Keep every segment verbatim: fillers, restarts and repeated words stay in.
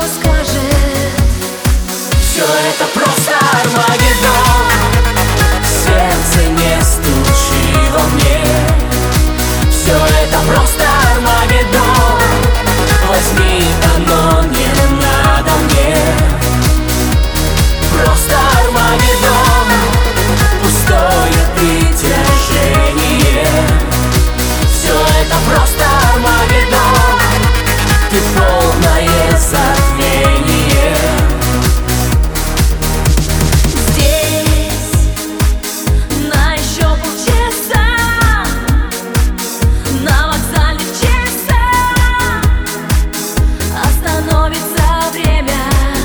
скажет. Все это просто Армагеддон. Сердце, не стучи во мне. Все это просто Армагеддон. Возьми, оно не надо мне. Просто Армагеддон. Пустое притяжение. Все это просто Армагеддон. Ты полное затмение. Здесь на еще полчаса, на вокзальных часах остановится время.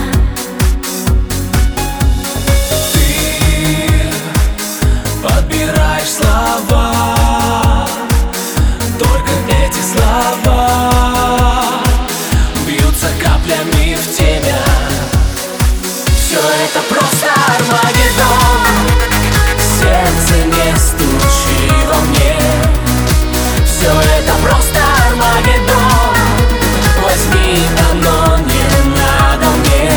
Ты подбираешь слова, только эти слова бьются каплями в тебя. Все это просто Армагеддон. Сердце, не стучи во мне. Все это просто Армагеддон. Возьми, оно не надо мне.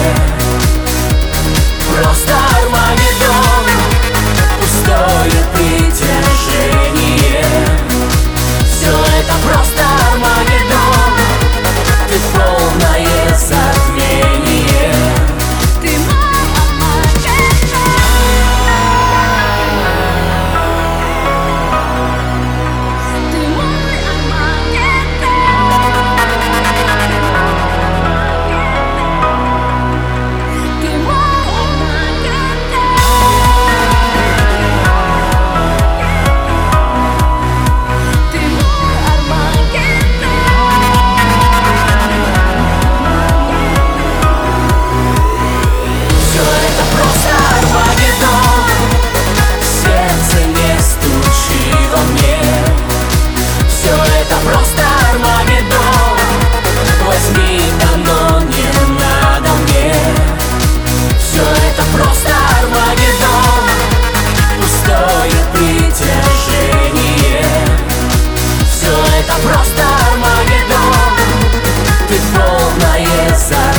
Просто Армагеддон. Пустое притяжение. Все это просто Армагеддон. Ты полное затмение. Ты мой Армагеддон. Ты мой Армагеддон. Ты мой Армагеддон. Ты мой Армагеддон. Все это просто Армагеддон. Сердце, не стучи во мне. Все это просто Армагеддон. Возьми, оно не надо мне. Все это просто Армагеддон. Пустое притяжение. Все это просто Армагеддон. Ты полное затмение.